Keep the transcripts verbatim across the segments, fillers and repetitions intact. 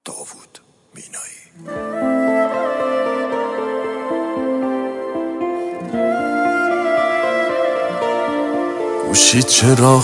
داوود مینایی. گوشی چرا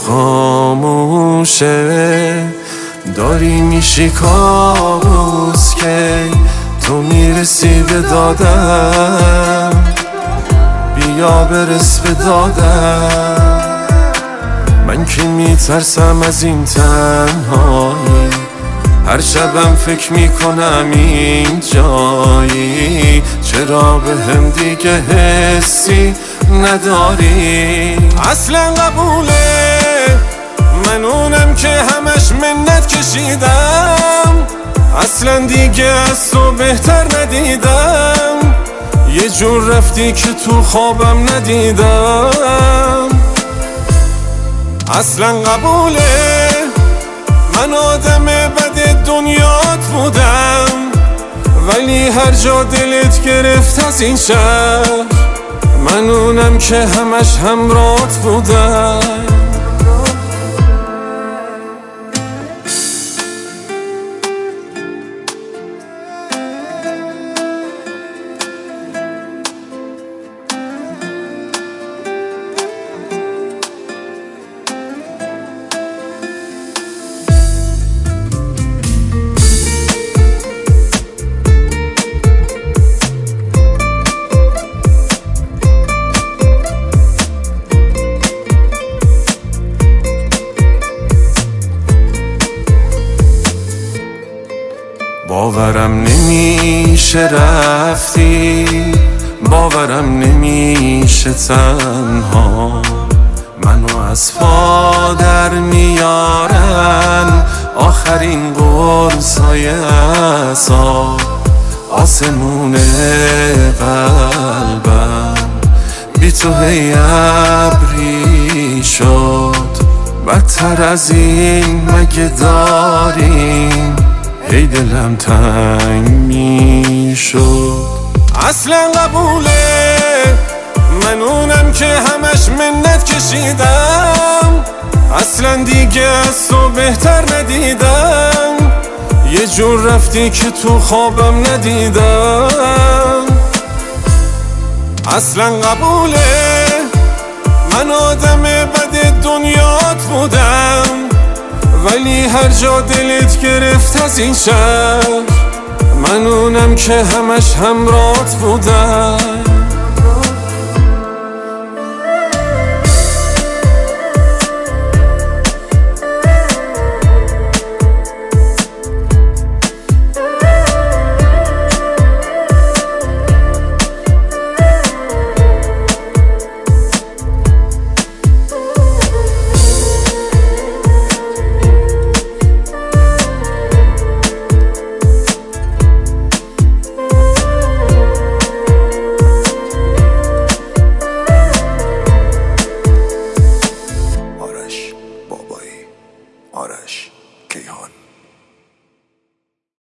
خاموشه، داری میشی کابوس که تو میرسی به دادم، بیا برس به دادم. من که میترسم از این تنهایی، هر شبم فکر میکنم این جایی، چرا به هم دیگه حسی نداری؟ اصلا قبوله من اونم که همش منت کشیدم، اصلا دیگه از تو بهتر ندیدم، یه جور رفتی که تو خوابم ندیدم. اصلا قبوله من آدم بد دنیات بودم، ولی هر جا دلت گرفت از این شهر، من اونم که همش همراهت بودم. باورم نمیشه رفتی، باورم نمیشه تنها، منو از پا در میارن آخرین قرصای عذاب. آسمون قلبم بی تو هی ابری شد، بدتر از این مگه داریم؟ ای دلم تنگ می شد. اصلا قبوله من اونم که همش منت کشیدم، اصلا دیگه از تو بهتر ندیدم، یه جور رفتی که تو خوابم ندیدم. اصلا قبوله من آدم بد دنیات بودم، ولی هر جا دلت گرفت از این شهر، من اونم که همش همراهت بودم.